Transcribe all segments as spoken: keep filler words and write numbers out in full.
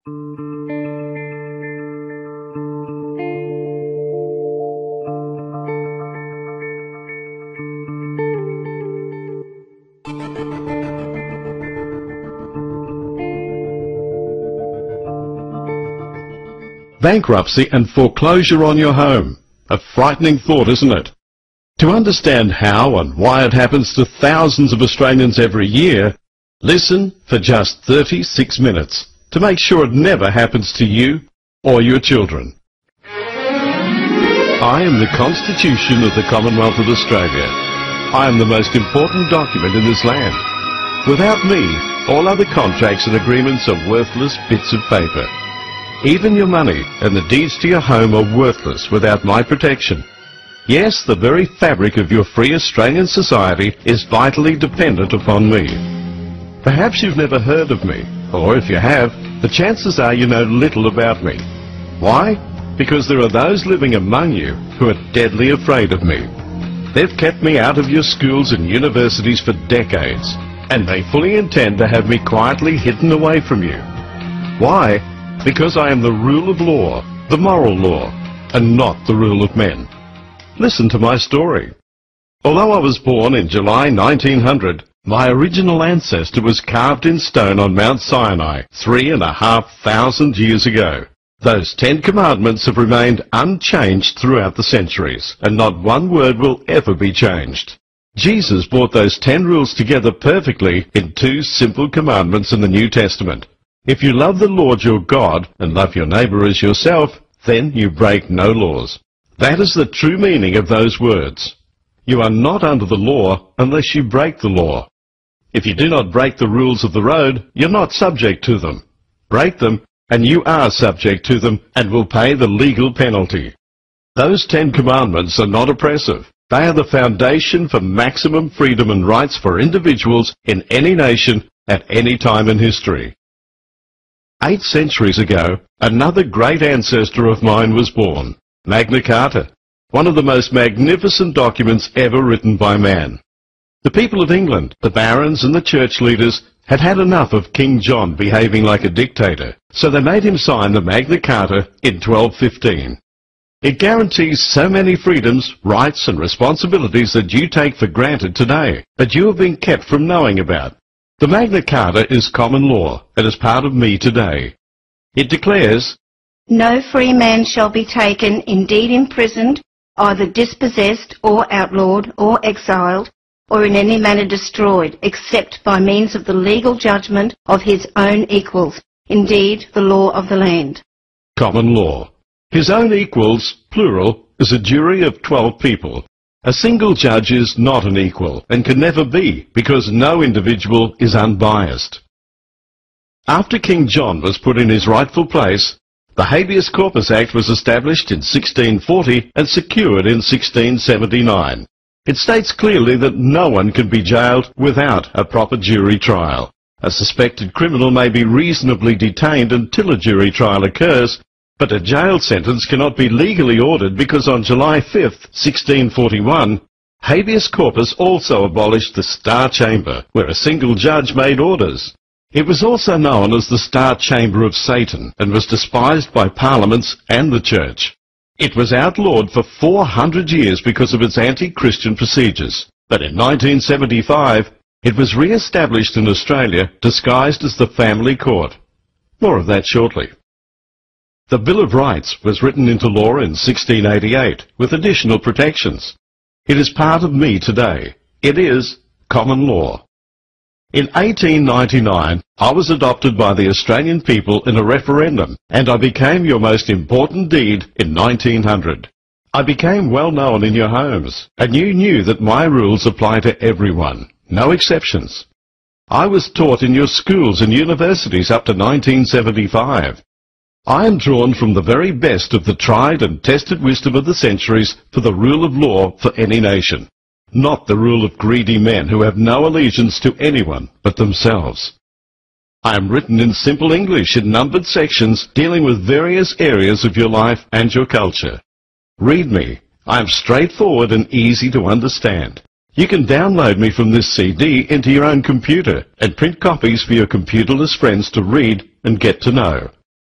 Bankruptcy and foreclosure on your home. A frightening thought, isn't it? To understand how and why it happens to thousands of Australians every year, listen for just thirty-six minutes to make sure it never happens to you or your children. I am the Constitution of the Commonwealth of Australia. I am the most important document in this land. Without me, all other contracts and agreements are worthless bits of paper. Even your money and the deeds to your home are worthless without my protection. Yes, the very fabric of your free Australian society is vitally dependent upon me. Perhaps you've never heard of me, or if you have, the chances are you know little about me. Why? Because there are those living among you who are deadly afraid of me. They've kept me out of your schools and universities for decades, and they fully intend to have me quietly hidden away from you. Why? Because I am the rule of law, the moral law, and not the rule of men. Listen to my story. Although I was born in July nineteen hundred, my original ancestor was carved in stone on Mount Sinai three and a half thousand years ago. Those Ten Commandments have remained unchanged throughout the centuries, and not one word will ever be changed. Jesus brought those ten rules together perfectly in two simple commandments in the New Testament. If you love the Lord your God and love your neighbour as yourself, then you break no laws. That is the true meaning of those words. You are not under the law unless you break the law. If you do not break the rules of the road, you're not subject to them. Break them, and you are subject to them and will pay the legal penalty. Those Ten Commandments are not oppressive. They are the foundation for maximum freedom and rights for individuals in any nation at any time in history. Eight centuries ago, another great ancestor of mine was born, Magna Carta, one of the most magnificent documents ever written by man. The people of England, the barons and the church leaders, had had enough of King John behaving like a dictator, so they made him sign the Magna Carta in twelve fifteen. It guarantees so many freedoms, rights and responsibilities that you take for granted today, but you have been kept from knowing about. The Magna Carta is common law and is part of me today. It declares, "No free man shall be taken, indeed imprisoned, either dispossessed or outlawed or exiled, or in any manner destroyed, except by means of the legal judgment of his own equals, indeed the law of the land." Common law. His own equals, plural, is a jury of twelve people. A single judge is not an equal and can never be, because no individual is unbiased. After King John was put in his rightful place, the Habeas Corpus Act was established in sixteen forty and secured in sixteen seventy-nine. It states clearly that no one can be jailed without a proper jury trial. A suspected criminal may be reasonably detained until a jury trial occurs, but a jail sentence cannot be legally ordered because on July fifth, sixteen forty-one, Habeas Corpus also abolished the Star Chamber, where a single judge made orders. It was also known as the Star Chamber of Satan and was despised by parliaments and the Church. It was outlawed for four hundred years because of its anti-Christian procedures, but in nineteen seventy-five it was re-established in Australia disguised as the Family Court. More of that shortly. The Bill of Rights was written into law in sixteen eighty-eight with additional protections. It is part of me today. It is common law. In eighteen ninety-nine, I was adopted by the Australian people in a referendum, and I became your most important deed in nineteen hundred. I became well known in your homes, and you knew that my rules apply to everyone, no exceptions. I was taught in your schools and universities up to nineteen seventy-five. I am drawn from the very best of the tried and tested wisdom of the centuries for the rule of law for any nation, not the rule of greedy men who have no allegiance to anyone but themselves. I am written in simple English in numbered sections dealing with various areas of your life and your culture. Read me. I am straightforward and easy to understand. You can download me from this C D into your own computer and print copies for your computerless friends to read and get to know.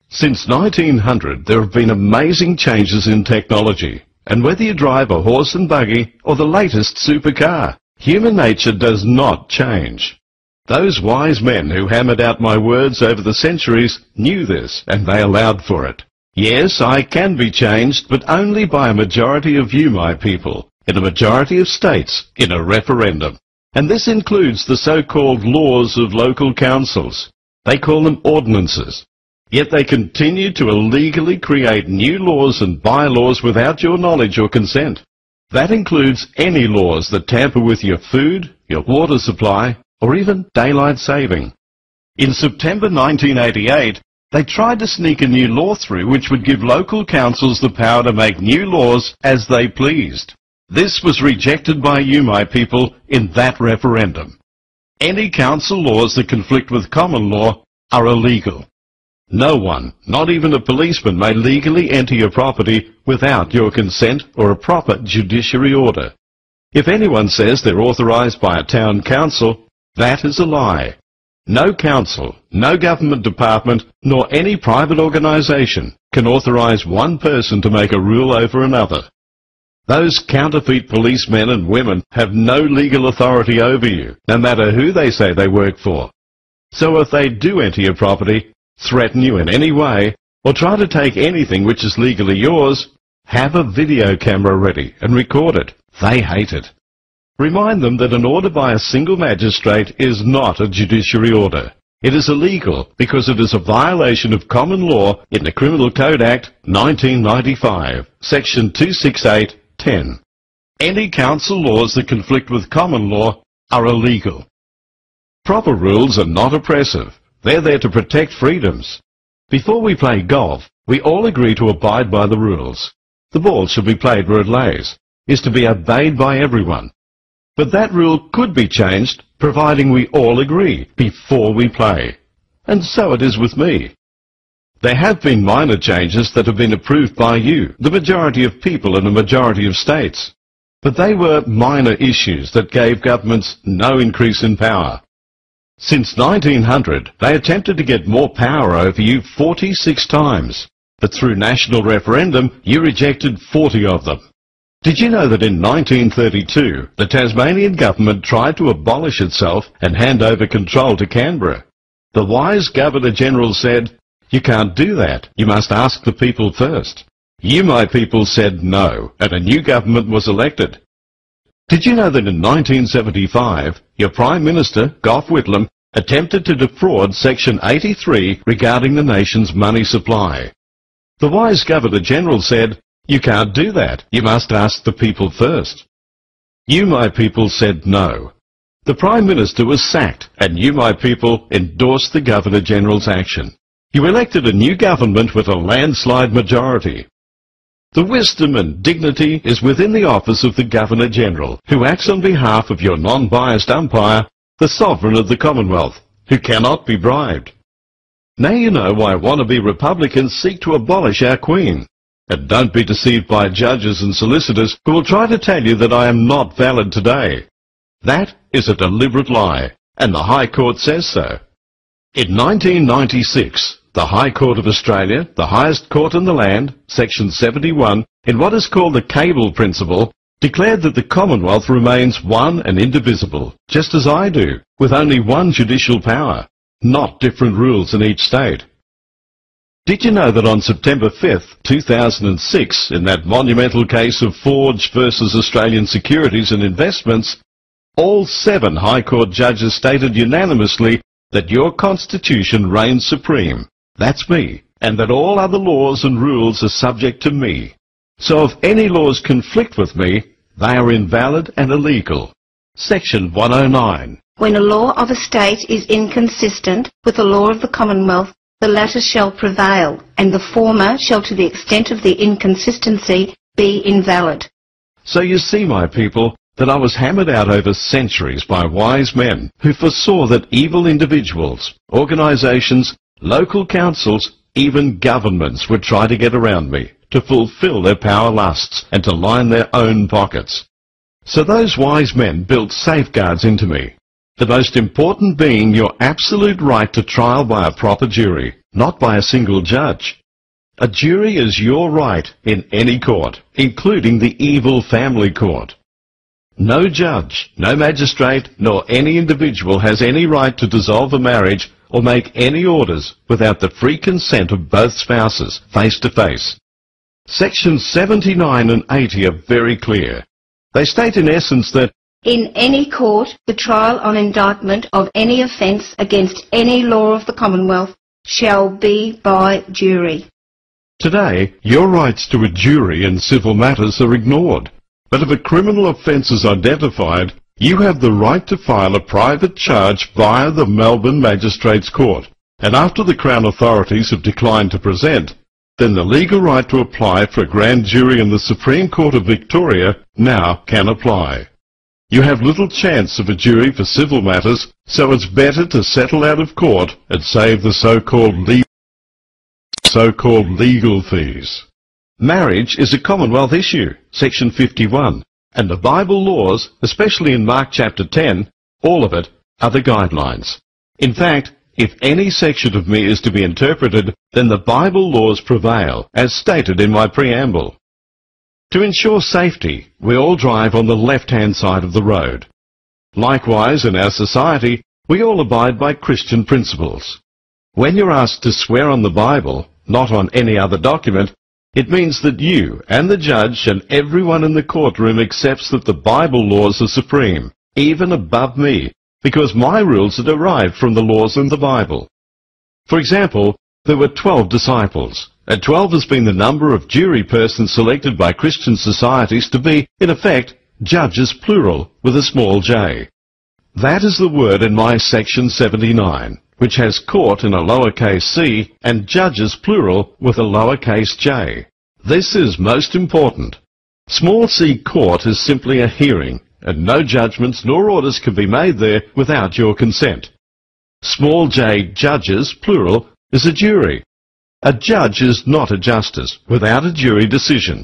Since nineteen hundred, there have been amazing changes in technology. And whether you drive a horse and buggy or the latest supercar, human nature does not change. Those wise men who hammered out my words over the centuries knew this, and they allowed for it. Yes, I can be changed, but only by a majority of you, my people, in a majority of states, in a referendum. And this includes the so-called laws of local councils. They call them ordinances. Yet they continue to illegally create new laws and bylaws without your knowledge or consent. That includes any laws that tamper with your food, your water supply, or even daylight saving. In September nineteen eighty-eight, they tried to sneak a new law through which would give local councils the power to make new laws as they pleased. This was rejected by you, my people, in that referendum. Any council laws that conflict with common law are illegal. No one, not even a policeman, may legally enter your property without your consent or a proper judiciary order. If anyone says they're authorised by a town council, that is a lie. No council, no government department, nor any private organisation can authorise one person to make a rule over another. Those counterfeit policemen and women have no legal authority over you, no matter who they say they work for. So if they do enter your property, threaten you in any way, or try to take anything which is legally yours, have a video camera ready and record it. They hate it. Remind them that an order by a single magistrate is not a judiciary order. It is illegal because it is a violation of common law in the Criminal Code Act nineteen ninety-five, Section two sixty-eight ten. Any council laws that conflict with common law are illegal. Proper rules are not oppressive. They're there to protect freedoms. Before we play golf, we all agree to abide by the rules. The ball should be played where it lays, is to be obeyed by everyone. But that rule could be changed, providing we all agree before we play. And so it is with me. There have been minor changes that have been approved by you, the majority of people in a majority of states. But they were minor issues that gave governments no increase in power. Since nineteen hundred, they attempted to get more power over you forty-six times, but through national referendum, you rejected forty of them. Did you know that in nineteen thirty-two, the Tasmanian government tried to abolish itself and hand over control to Canberra? The wise Governor-General said, "You can't do that. You must ask the people first." You, my people, said no, and a new government was elected. Did you know that in nineteen seventy-five, your Prime Minister, Gough Whitlam, attempted to defraud Section eighty-three regarding the nation's money supply? The wise Governor-General said, "You can't do that. You must ask the people first." You, my people, said no. The Prime Minister was sacked, and you, my people, endorsed the Governor-General's action. You elected a new government with a landslide majority. The wisdom and dignity is within the office of the Governor-General, who acts on behalf of your non-biased umpire, the Sovereign of the Commonwealth, who cannot be bribed. Now you know why wannabe Republicans seek to abolish our Queen. And don't be deceived by judges and solicitors who will try to tell you that I am not valid today. That is a deliberate lie, and the High Court says so. In nineteen ninety-six, the High Court of Australia, the highest court in the land, Section seventy-one, in what is called the Cable Principle, declared that the Commonwealth remains one and indivisible, just as I do, with only one judicial power, not different rules in each state. Did you know that on September fifth, two thousand six, in that monumental case of Forge versus Australian Securities and Investments, all seven High Court judges stated unanimously that your Constitution reigns supreme, that's me, and that all other laws and rules are subject to me. So if any laws conflict with me, they are invalid and illegal. Section one oh nine. When a law of a state is inconsistent with the law of the Commonwealth, the latter shall prevail, and the former shall, to the extent of the inconsistency, be invalid. So you see, my people, that I was hammered out over centuries by wise men who foresaw that evil individuals, organisations, local councils, even governments would try to get around me, to fulfil their power lusts and to line their own pockets. So those wise men built safeguards into me, the most important being your absolute right to trial by a proper jury, not by a single judge. A jury is your right in any court, including the evil family court. No judge, no magistrate, nor any individual has any right to dissolve a marriage or make any orders without the free consent of both spouses, face to face. Sections seventy-nine and eighty are very clear. They state in essence that in any court, the trial on indictment of any offence against any law of the Commonwealth shall be by jury. Today, your rights to a jury in civil matters are ignored. But if a criminal offence is identified, you have the right to file a private charge via the Melbourne Magistrates Court. And after the Crown authorities have declined to present, then the legal right to apply for a grand jury in the Supreme Court of Victoria now can apply. You have little chance of a jury for civil matters, so it's better to settle out of court and save the so-called legal, so-called legal fees. Marriage is a Commonwealth issue, Section fifty-one, and the Bible laws, especially in Mark chapter ten, all of it, are the guidelines. In fact, if any section of me is to be interpreted, then the Bible laws prevail, as stated in my preamble. To ensure safety, we all drive on the left-hand side of the road. Likewise, in our society, we all abide by Christian principles. When you're asked to swear on the Bible, not on any other document, it means that you and the judge and everyone in the courtroom accepts that the Bible laws are supreme, even above me, because my rules are derived from the laws in the Bible. For example, there were twelve disciples, and twelve has been the number of jury persons selected by Christian societies to be, in effect, judges plural with a small j. That is the word in my section seventy-nine, which has court in a lowercase c and judges plural with a lowercase j. This is most important. Small c court is simply a hearing, and no judgments nor orders can be made there without your consent. Small j judges plural is a jury. A judge is not a justice without a jury decision.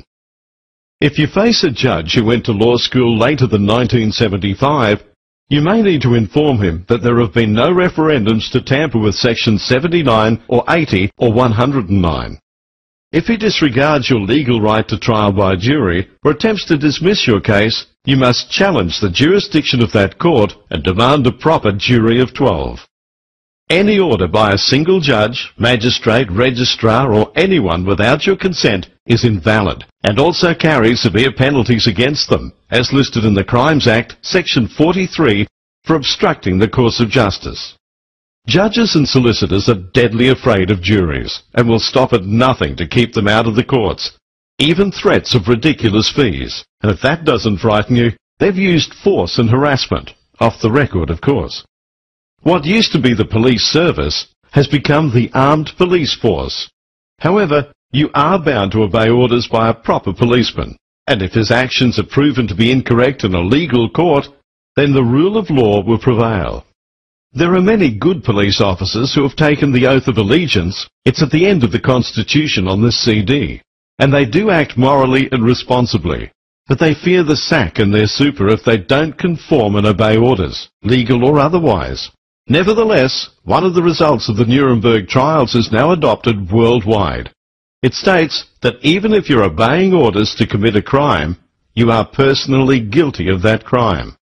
If you face a judge who went to law school later than nineteen seventy-five, you may need to inform him that there have been no referendums to tamper with Section seventy-nine or eighty or one hundred and nine. If he disregards your legal right to trial by jury or attempts to dismiss your case, you must challenge the jurisdiction of that court and demand a proper jury of twelve. Any order by a single judge, magistrate, registrar or anyone without your consent is invalid and also carries severe penalties against them, as listed in the Crimes Act, Section forty-three, for obstructing the course of justice. Judges and solicitors are deadly afraid of juries and will stop at nothing to keep them out of the courts, even threats of ridiculous fees. And if that doesn't frighten you, they've used force and harassment, off the record of course. What used to be the police service has become the armed police force. However, you are bound to obey orders by a proper policeman, and if his actions are proven to be incorrect in a legal court, then the rule of law will prevail. There are many good police officers who have taken the oath of allegiance. It's at the end of the Constitution on this C D, and they do act morally and responsibly, but they fear the sack and their super if they don't conform and obey orders, legal or otherwise. Nevertheless, one of the results of the Nuremberg trials is now adopted worldwide. It states that even if you're obeying orders to commit a crime, you are personally guilty of that crime.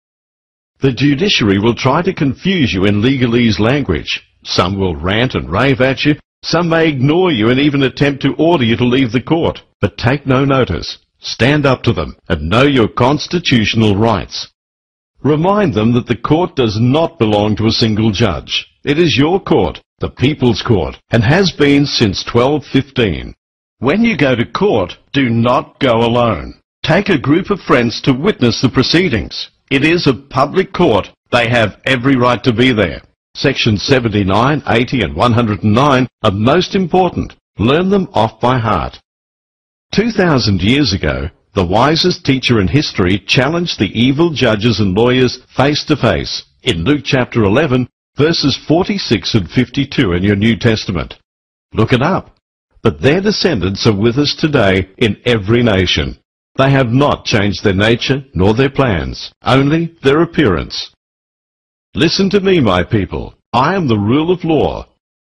The judiciary will try to confuse you in legalese language. Some will rant and rave at you, some may ignore you and even attempt to order you to leave the court. But take no notice. Stand up to them and know your constitutional rights. Remind them that the court does not belong to a single judge. It is your court, the People's Court, and has been since twelve fifteen. When you go to court, do not go alone. Take a group of friends to witness the proceedings. It is a public court. They have every right to be there. Sections seventy-nine, eighty and one hundred and nine are most important. Learn them off by heart. Two thousand years ago, the wisest teacher in history challenged the evil judges and lawyers face to face in Luke chapter eleven, verses forty-six and fifty-two in your New Testament. Look it up. But their descendants are with us today in every nation. They have not changed their nature nor their plans, only their appearance. Listen to me, my people. I am the rule of law.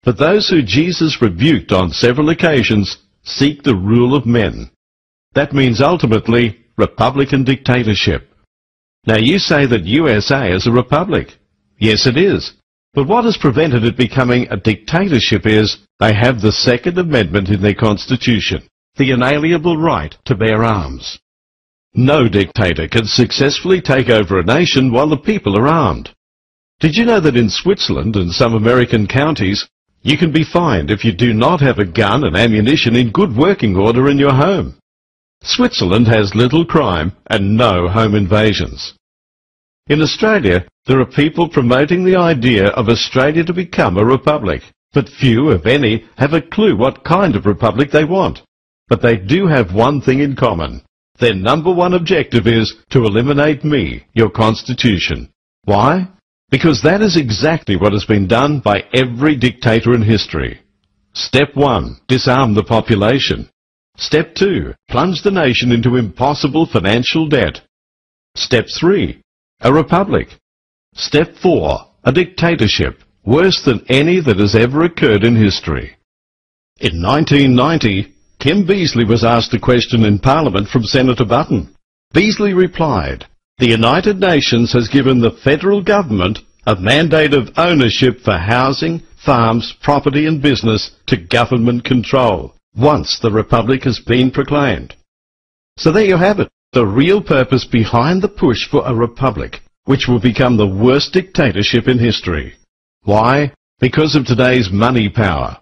But those who Jesus rebuked on several occasions seek the rule of men. That means ultimately Republican dictatorship. Now you say that U S A is a republic. Yes, it is. But what has prevented it becoming a dictatorship is they have the Second Amendment in their Constitution, the inalienable right to bear arms. No dictator can successfully take over a nation while the people are armed. Did you know that in Switzerland and some American counties, you can be fined if you do not have a gun and ammunition in good working order in your home? Switzerland has little crime and no home invasions. In Australia, there are people promoting the idea of Australia to become a republic, but few, if any, have a clue what kind of republic they want. But they do have one thing in common. Their number one objective is to eliminate me, your constitution. Why? Because that is exactly what has been done by every dictator in history. Step one, disarm the population. Step two, plunge the nation into impossible financial debt. Step three, a republic. Step four, a dictatorship, worse than any that has ever occurred in history. In nineteen ninety, Kim Beazley was asked a question in Parliament from Senator Button. Beazley replied, "The United Nations has given the federal government a mandate of ownership for housing, farms, property and business to government control, once the Republic has been proclaimed." So there you have it, the real purpose behind the push for a republic, which will become the worst dictatorship in history. Why? Because of today's money power.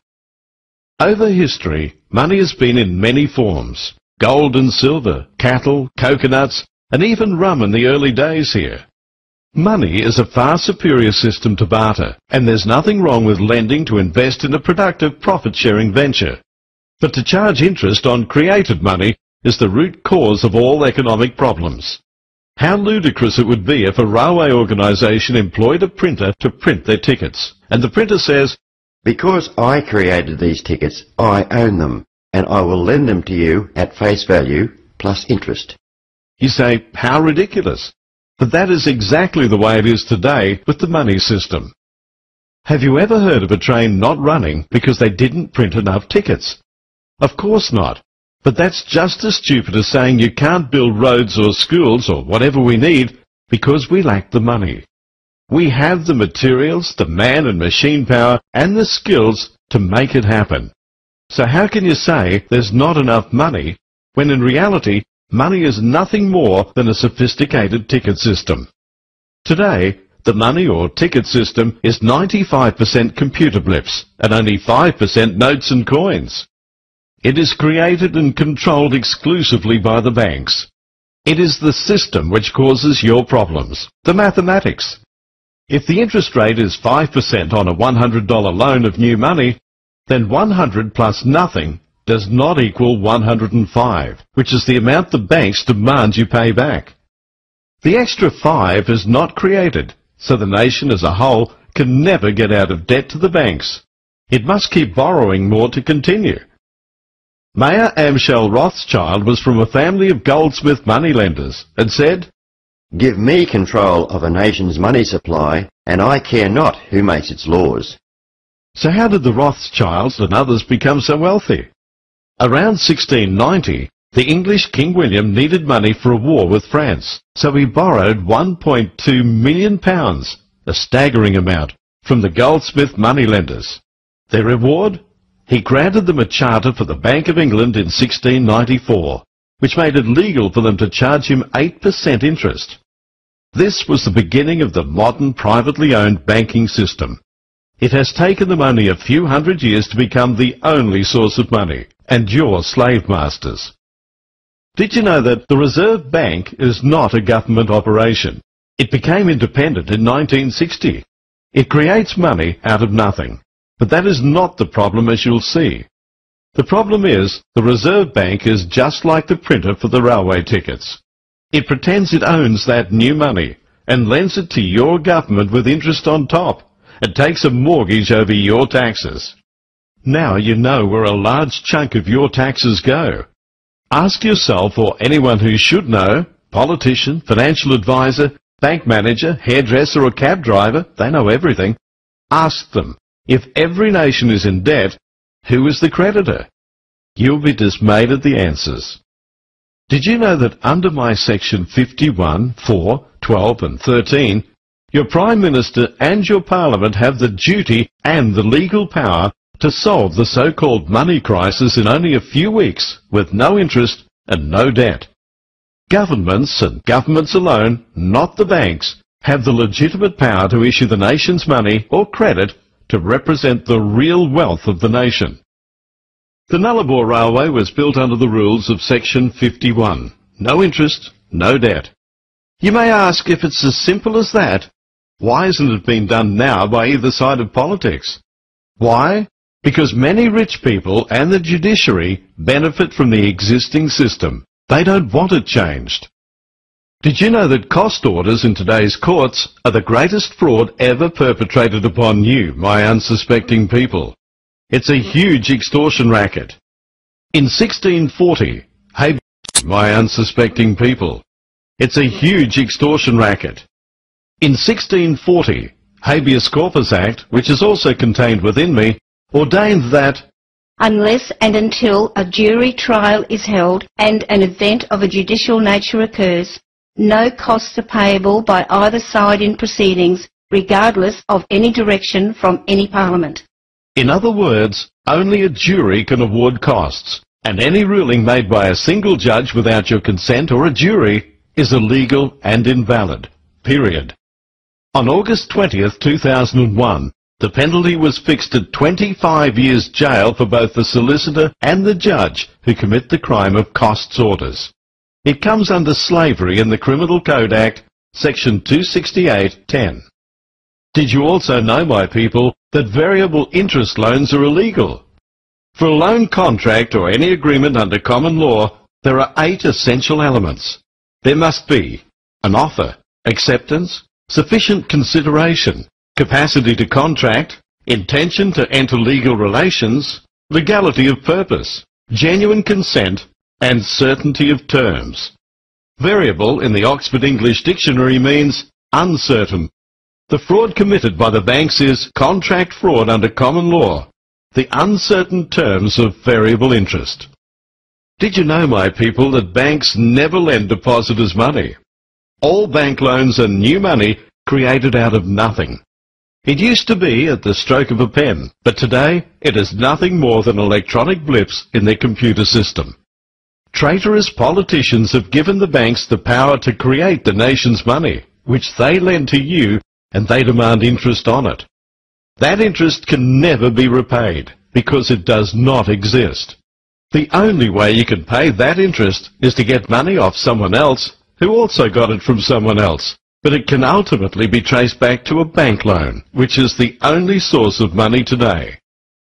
Over history, money has been in many forms. Gold and silver, cattle, coconuts, and even rum in the early days here. Money is a far superior system to barter, and there's nothing wrong with lending to invest in a productive profit-sharing venture. But to charge interest on created money is the root cause of all economic problems. How ludicrous it would be if a railway organisation employed a printer to print their tickets, and the printer says, "Because I created these tickets, I own them, and I will lend them to you at face value plus interest." You say, how ridiculous. But that is exactly the way it is today with the money system. Have you ever heard of a train not running because they didn't print enough tickets? Of course not. But that's just as stupid as saying you can't build roads or schools or whatever we need because we lack the money. We have the materials, the man and machine power, and the skills to make it happen. So how can you say there's not enough money when in reality money is nothing more than a sophisticated ticket system? Today, the money or ticket system is ninety-five percent computer blips and only five percent notes and coins. It is created and controlled exclusively by the banks. It is the system which causes your problems, the mathematics. If the interest rate is five percent on a one hundred dollar loan of new money, then one hundred plus nothing does not equal one hundred five, which is the amount the banks demand you pay back. The extra five is not created, so the nation as a whole can never get out of debt to the banks. It must keep borrowing more to continue. Mayer Amschel Rothschild was from a family of goldsmith moneylenders and said, "Give me control of a nation's money supply, and I care not who makes its laws." So how did the Rothschilds and others become so wealthy? Around sixteen ninety, the English King William needed money for a war with France, so he borrowed one point two million pounds, a staggering amount, from the goldsmith moneylenders. Their reward? He granted them a charter for the Bank of England in sixteen ninety-four, which made it legal for them to charge him eight percent interest. This was the beginning of the modern privately owned banking system. It has taken them only a few hundred years to become the only source of money, and your slave masters. Did you know that the Reserve Bank is not a government operation? It became independent in nineteen sixty. It creates money out of nothing. But that is not the problem, as you'll see. The problem is the Reserve Bank is just like the printer for the railway tickets. It pretends it owns that new money and lends it to your government with interest on top and takes a mortgage over your taxes. Now you know where a large chunk of your taxes go. Ask yourself or anyone who should know, politician, financial advisor, bank manager, hairdresser or cab driver, they know everything. Ask them, If every nation is in debt, who is the creditor? You'll be dismayed at the answers. Did you know that under my section fifty-one, four, twelve and thirteen, your Prime Minister and your Parliament have the duty and the legal power to solve the so-called money crisis in only a few weeks with no interest and no debt? Governments, and governments alone, not the banks, have the legitimate power to issue the nation's money or credit to represent the real wealth of the nation. The Nullarbor Railway was built under the rules of section fifty-one. No interest, no debt. You may ask, if it's as simple as that, why isn't it being done now by either side of politics? Why? Because many rich people and the judiciary benefit from the existing system. They don't want it changed. Did you know that cost orders in today's courts are the greatest fraud ever perpetrated upon you, my unsuspecting people? It's a huge extortion racket. In sixteen forty, hey, my unsuspecting people, it's a huge extortion racket. In sixteen forty, Habeas Corpus Act, which is also contained within me, ordained that unless and until a jury trial is held and an event of a judicial nature occurs, no costs are payable by either side in proceedings, regardless of any direction from any Parliament. In other words, only a jury can award costs, and any ruling made by a single judge without your consent or a jury is illegal and invalid. Period. On August twentieth, two thousand one, the penalty was fixed at twenty-five years jail for both the solicitor and the judge who commit the crime of costs orders. It comes under slavery in the Criminal Code Act, section two sixty-eight ten. Did you also know, my people, that variable interest loans are illegal? For a loan contract or any agreement under common law, there are eight essential elements. There must be an offer, acceptance, sufficient consideration, capacity to contract, intention to enter legal relations, legality of purpose, genuine consent, and certainty of terms. Variable in the Oxford English Dictionary means uncertain. The fraud committed by the banks is contract fraud under common law, the uncertain terms of variable interest. Did you know, my people, that banks never lend depositors money? All bank loans are new money created out of nothing. It used to be at the stroke of a pen, but today it is nothing more than electronic blips in their computer system. Traitorous politicians have given the banks the power to create the nation's money, which they lend to you, and they demand interest on it. That interest can never be repaid, because it does not exist. The only way you can pay that interest is to get money off someone else, who also got it from someone else, but it can ultimately be traced back to a bank loan, which is the only source of money today.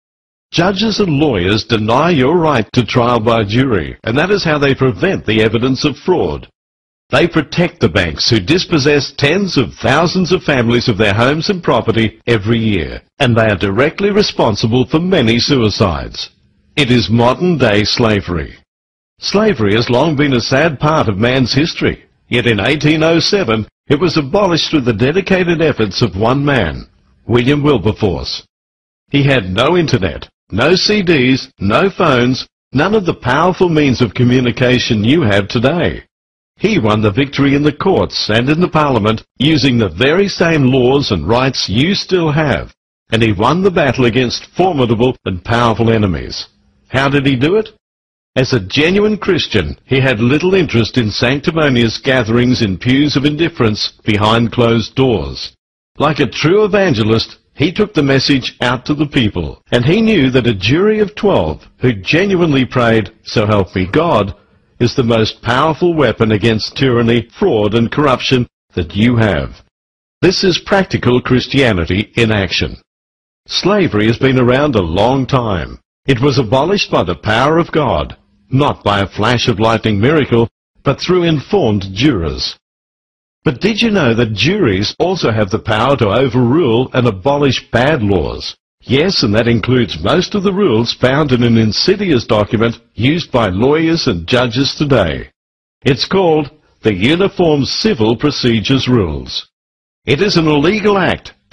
Judges and lawyers deny your right to trial by jury, and that is how they prevent the evidence of fraud. They protect the banks who dispossess tens of thousands of families of their homes and property every year, and they are directly responsible for many suicides. It is modern-day slavery. Slavery has long been a sad part of man's history, yet in eighteen oh seven it was abolished through the dedicated efforts of one man, William Wilberforce. He had no internet, no C Ds, no phones, none of the powerful means of communication you have today. He won the victory in the courts and in the Parliament using the very same laws and rights you still have, and he won the battle against formidable and powerful enemies. How did he do it? As a genuine Christian, he had little interest in sanctimonious gatherings in pews of indifference behind closed doors. Like a true evangelist, he took the message out to the people, and he knew that a jury of twelve who genuinely prayed, "So help me God," is the most powerful weapon against tyranny, fraud and corruption that you have. This is practical Christianity in action. Slavery has been around a long time. It was abolished by the power of God, not by a flash of lightning miracle, but through informed jurors. But did you know that juries also have the power to overrule and abolish bad laws? Yes, and that includes most of the rules found in an insidious document used by lawyers and judges today. It's called the Uniform Civil Procedures Rules. It is an illegal act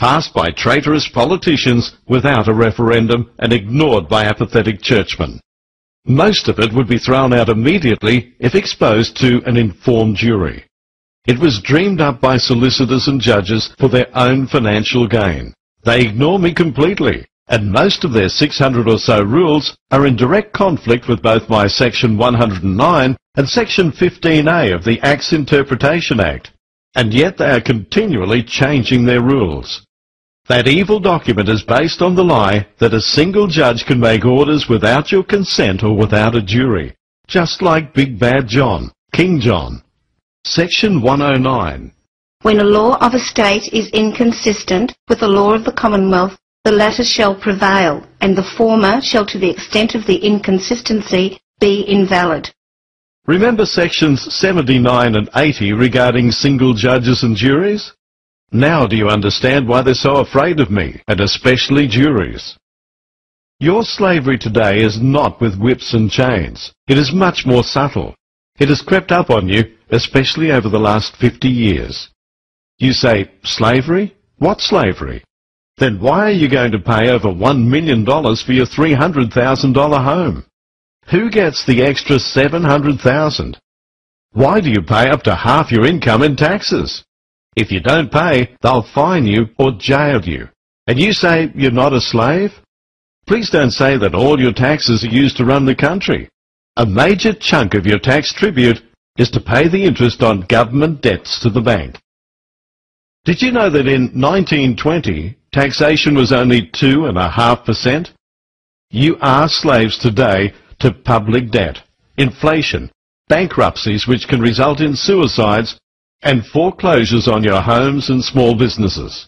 passed by traitorous politicians without a referendum and ignored by apathetic churchmen. Most of it would be thrown out immediately if exposed to an informed jury. It was dreamed up by solicitors and judges for their own financial gain. They ignore me completely, and most of their six hundred or so rules are in direct conflict with both my Section one hundred nine and Section fifteen A of the Acts Interpretation Act, and yet they are continually changing their rules. That evil document is based on the lie that a single judge can make orders without your consent or without a jury, just like Big Bad John, King John. Section one oh nine. When a law of a state is inconsistent with the law of the Commonwealth, the latter shall prevail, and the former shall to the extent of the inconsistency be invalid. Remember sections seventy-nine and eighty regarding single judges and juries? Now do you understand why they're so afraid of me, and especially juries? Your slavery today is not with whips and chains. It is much more subtle. It has crept up on you, especially over the last fifty years. You say, slavery? What slavery? Then why are you going to pay over one million dollars for your three hundred thousand dollar home? Who gets the extra seven hundred thousand dollars? Why do you pay up to half your income in taxes? If you don't pay, they'll fine you or jail you. And you say you're not a slave? Please don't say that all your taxes are used to run the country. A major chunk of your tax tribute is to pay the interest on government debts to the bank. Did you know that in nineteen twenty, taxation was only two point five percent? You are slaves today to public debt, inflation, bankruptcies which can result in suicides, and foreclosures on your homes and small businesses.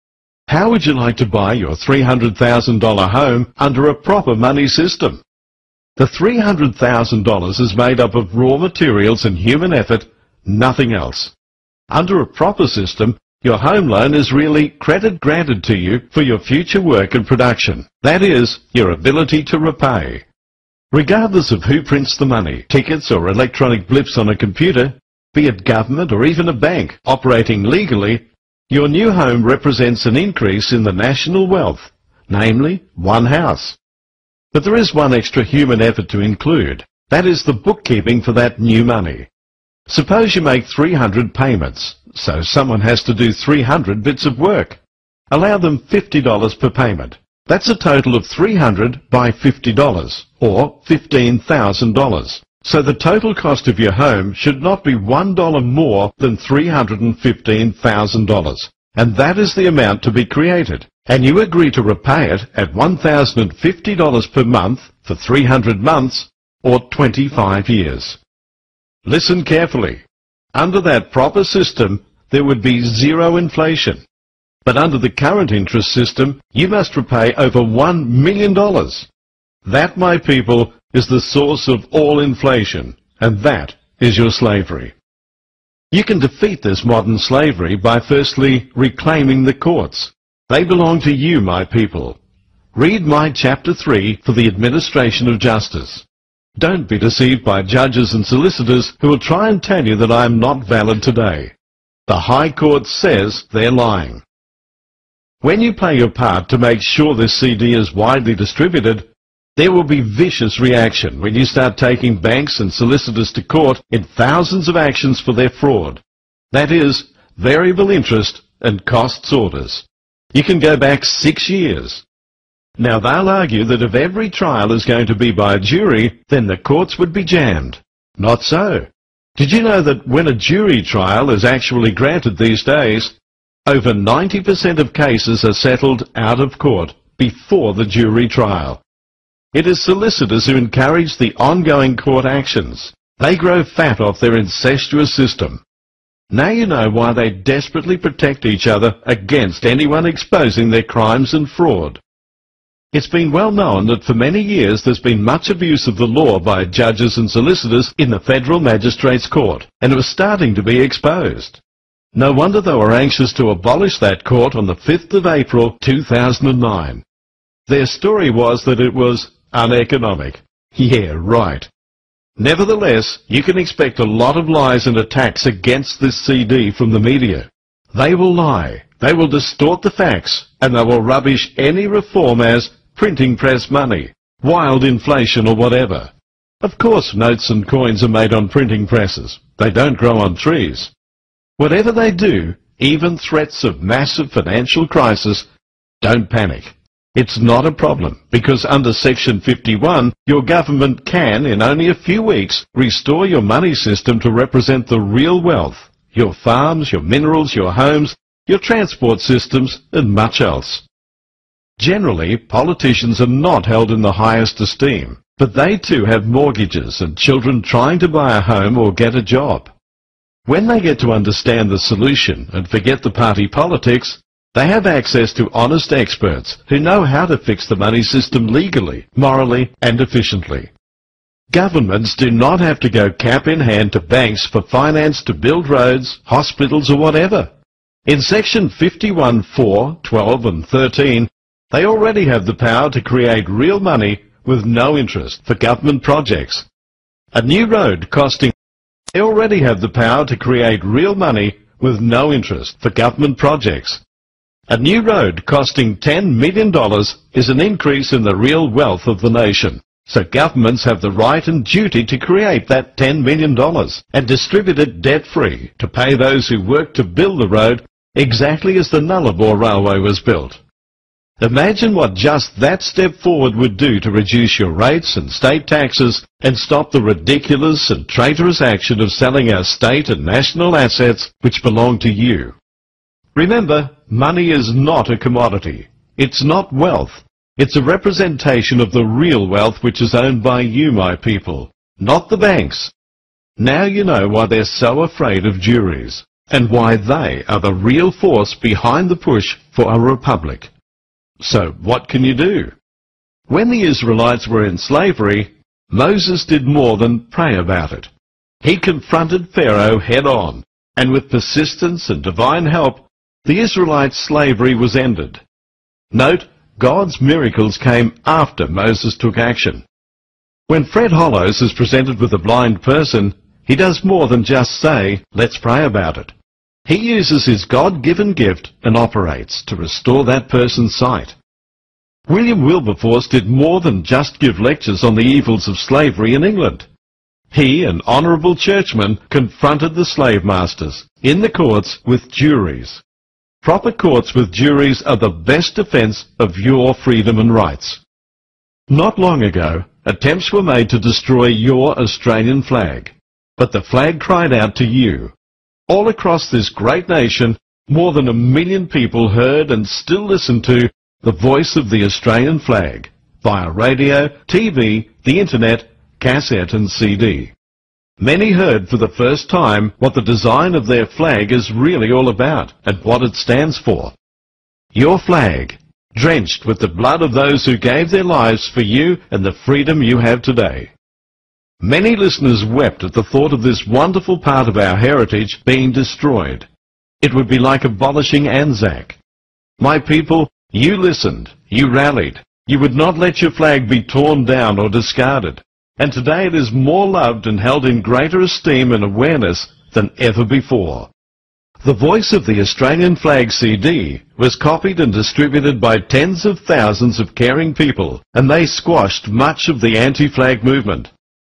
How would you like to buy your three hundred thousand dollar home under a proper money system? The three hundred thousand dollars is made up of raw materials and human effort, nothing else. Under a proper system, your home loan is really credit granted to you for your future work and production. That is, your ability to repay. Regardless of who prints the money, tickets or electronic blips on a computer, be it government or even a bank operating legally, your new home represents an increase in the national wealth, namely one house. But there is one extra human effort to include. That is the bookkeeping for that new money. Suppose you make three hundred payments, so someone has to do three hundred bits of work. Allow them fifty dollars per payment. That's a total of three hundred by fifty dollars, or fifteen thousand dollars. So the total cost of your home should not be one dollar more than three hundred fifteen thousand dollars. And that is the amount to be created. And you agree to repay it at one thousand fifty dollars per month for three hundred months, or twenty-five years. Listen carefully. Under that proper system, there would be zero inflation. But under the current interest system, you must repay over one million dollars. That, my people, is the source of all inflation, and that is your slavery. You can defeat this modern slavery by firstly reclaiming the courts. They belong to you, my people. Read my chapter three for the administration of justice. Don't be deceived by judges and solicitors who will try and tell you that I am not valid today. The High Court says they're lying. When you play your part to make sure this C D is widely distributed, there will be vicious reaction when you start taking banks and solicitors to court in thousands of actions for their fraud. That is, variable interest and costs orders. You can go back six years. Now they'll argue that if every trial is going to be by a jury, then the courts would be jammed. Not so. Did you know that when a jury trial is actually granted these days, over ninety percent of cases are settled out of court before the jury trial? It is solicitors who encourage the ongoing court actions. They grow fat off their incestuous system. Now you know why they desperately protect each other against anyone exposing their crimes and fraud. It's been well known that for many years there's been much abuse of the law by judges and solicitors in the Federal Magistrates Court, and it was starting to be exposed. No wonder they were anxious to abolish that court on the fifth of April two thousand nine. Their story was that it was uneconomic. Yeah, right. Nevertheless, you can expect a lot of lies and attacks against this C D from the media. They will lie. They will distort the facts, and they will rubbish any reform as printing press money, wild inflation or whatever. Of course notes and coins are made on printing presses. They don't grow on trees. Whatever they do, even threats of massive financial crisis, don't panic. It's not a problem, because under Section fifty-one, your government can, in only a few weeks, restore your money system to represent the real wealth, your farms, your minerals, your homes, your transport systems, and much else. Generally, politicians are not held in the highest esteem, but they too have mortgages and children trying to buy a home or get a job. When they get to understand the solution and forget the party politics, they have access to honest experts who know how to fix the money system legally, morally, and efficiently. Governments do not have to go cap in hand to banks for finance to build roads, hospitals, or whatever. In Section fifty-one, four, twelve, and thirteen, they already have the power to create real money with no interest for government projects. A new road costing They already have the power to create real money with no interest for government projects. A new road costing ten million dollars is an increase in the real wealth of the nation. So governments have the right and duty to create that ten million dollars and distribute it debt-free to pay those who work to build the road exactly as the Nullarbor Railway was built. Imagine what just that step forward would do to reduce your rates and state taxes and stop the ridiculous and traitorous action of selling our state and national assets which belong to you. Remember, money is not a commodity. It's not wealth. It's a representation of the real wealth which is owned by you, my people, not the banks. Now you know why they're so afraid of juries, and why they are the real force behind the push for a republic. So what can you do? When the Israelites were in slavery, Moses did more than pray about it. He confronted Pharaoh head-on, and with persistence and divine help, the Israelites' slavery was ended. Note, God's miracles came after Moses took action. When Fred Hollows is presented with a blind person, he does more than just say, let's pray about it. He uses his God-given gift and operates to restore that person's sight. William Wilberforce did more than just give lectures on the evils of slavery in England. He, an honourable churchman, confronted the slave masters in the courts with juries. Proper courts with juries are the best defence of your freedom and rights. Not long ago, attempts were made to destroy your Australian flag, but the flag cried out to you. All across this great nation, more than a million people heard and still listen to the voice of the Australian flag via radio, T V, the internet, cassette and C D. Many heard for the first time what the design of their flag is really all about and what it stands for. Your flag, drenched with the blood of those who gave their lives for you and the freedom you have today. Many listeners wept at the thought of this wonderful part of our heritage being destroyed. It would be like abolishing Anzac. My people, you listened, you rallied. You would not let your flag be torn down or discarded. And today it is more loved and held in greater esteem and awareness than ever before. The voice of the Australian Flag C D was copied and distributed by tens of thousands of caring people, and they squashed much of the anti-flag movement.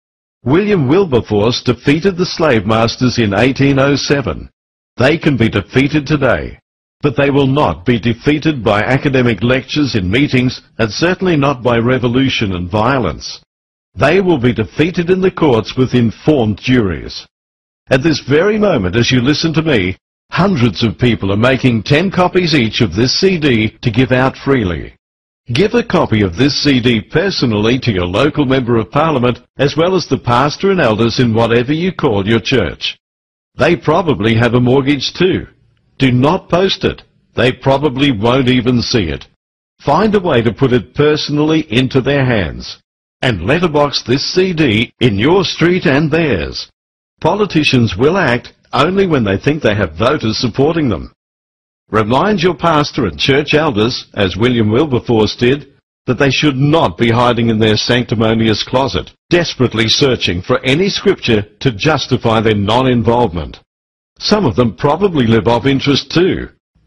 William Wilberforce defeated the slave masters in eighteen oh seven. They can be defeated today, but they will not be defeated by academic lectures in meetings, and certainly not by revolution and violence. They will be defeated in the courts with informed juries. At this very moment, as you listen to me, hundreds of people are making ten copies each of this C D to give out freely. Give a copy of this C D personally to your local Member of Parliament, as well as the pastor and elders in whatever you call your church. They probably have a mortgage too. Do not post it. They probably won't even see it. Find a way to put it personally into their hands. And letterbox this C D in your street and theirs. Politicians will act only when they think they have voters supporting them. Remind your pastor and church elders, as William Wilberforce did, that they should not be hiding in their sanctimonious closet, desperately searching for any scripture to justify their non-involvement. Some of them probably live off interest too.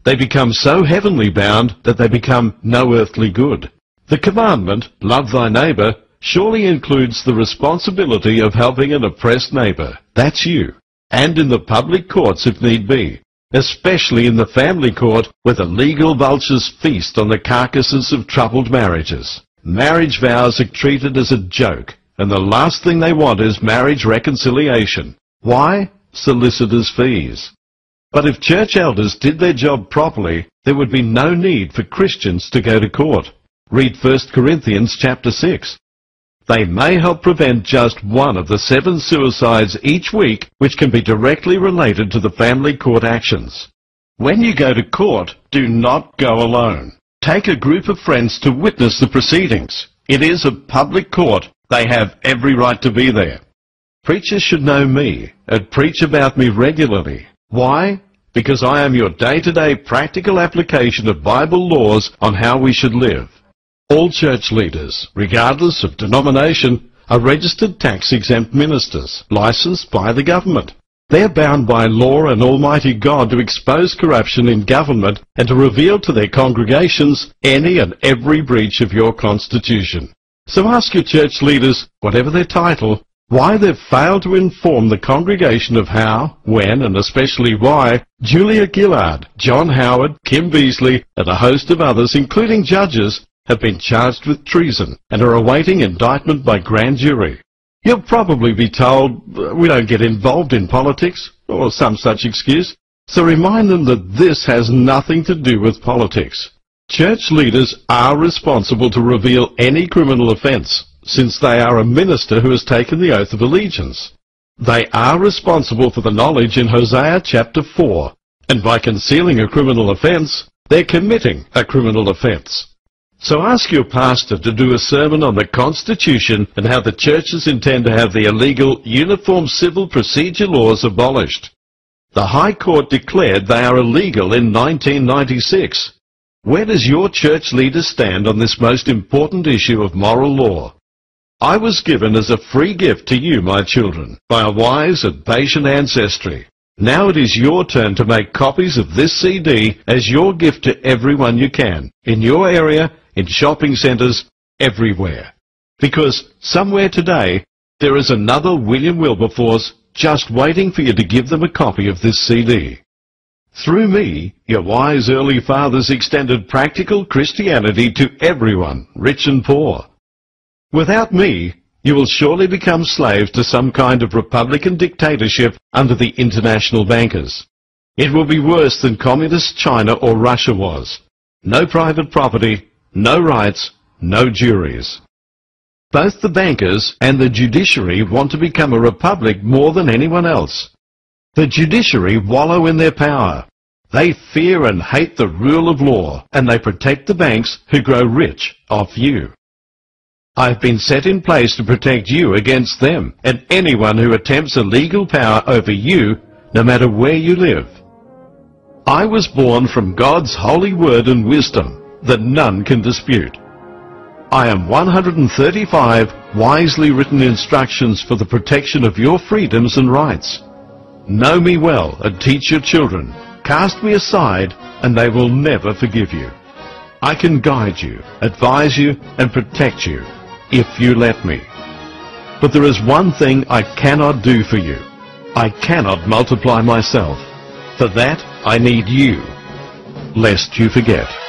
they become so heavenly bound that they become no earthly good. The commandment, love thy neighbour, surely includes the responsibility of helping an oppressed neighbour. That's you. And in the public courts if need be, especially in the family court where the legal vultures feast on the carcasses of troubled marriages. Marriage vows are treated as a joke, and the last thing they want is marriage reconciliation. Why? Solicitors' fees. But if church elders did their job properly, there would be no need for Christians to go to court. Read First Corinthians chapter six. They may help prevent just one of the seven suicides each week which can be directly related to the family court actions. When you go to court, do not go alone. Take a group of friends to witness the proceedings. It is a public court. They have every right to be there. Preachers should know me and preach about me regularly. Why? Because I am your day-to-day practical application of Bible laws on how we should live. All church leaders, regardless of denomination, are registered tax-exempt ministers, licensed by the government. They are bound by law and Almighty God to expose corruption in government and to reveal to their congregations any and every breach of your constitution. So ask your church leaders, whatever their title, why they've failed to inform the congregation of how, when, and especially why Julia Gillard, John Howard, Kim Beasley, and a host of others, including judges, have been charged with treason and are awaiting indictment by grand jury. You'll probably be told, we don't get involved in politics, or some such excuse, so remind them that this has nothing to do with politics. Church leaders are responsible to reveal any criminal offence, since they are a minister who has taken the oath of allegiance. They are responsible for the knowledge in Hosea chapter four, and by concealing a criminal offence, they're committing a criminal offence. So ask your pastor to do a sermon on the Constitution and how the churches intend to have the illegal Uniform Civil Procedure laws abolished. The High Court declared they are illegal in nineteen ninety-six. Where does your church leader stand on this most important issue of moral law? I was given as a free gift to you, my children, by a wise and patient ancestry. Now it is your turn to make copies of this C D as your gift to everyone you can, in your area, in shopping centres, everywhere. Because somewhere today, there is another William Wilberforce just waiting for you to give them a copy of this C D. Through me, your wise early fathers extended practical Christianity to everyone, rich and poor. Without me, you will surely become slaves to some kind of Republican dictatorship under the international bankers. It will be worse than communist China or Russia was. No private property, no rights, no juries. Both the bankers and the judiciary want to become a republic more than anyone else. The judiciary wallow in their power. They fear and hate the rule of law, and they protect the banks who grow rich off you. I have been set in place to protect you against them and anyone who attempts a legal power over you, no matter where you live. I was born from God's holy word and wisdom that none can dispute. I am one hundred thirty-five wisely written instructions for the protection of your freedoms and rights. Know me well and teach your children. Cast me aside and they will never forgive you. I can guide you, advise you, and protect you, if you let me. But there is one thing I cannot do for you. I cannot multiply myself. For that, I need you, lest you forget.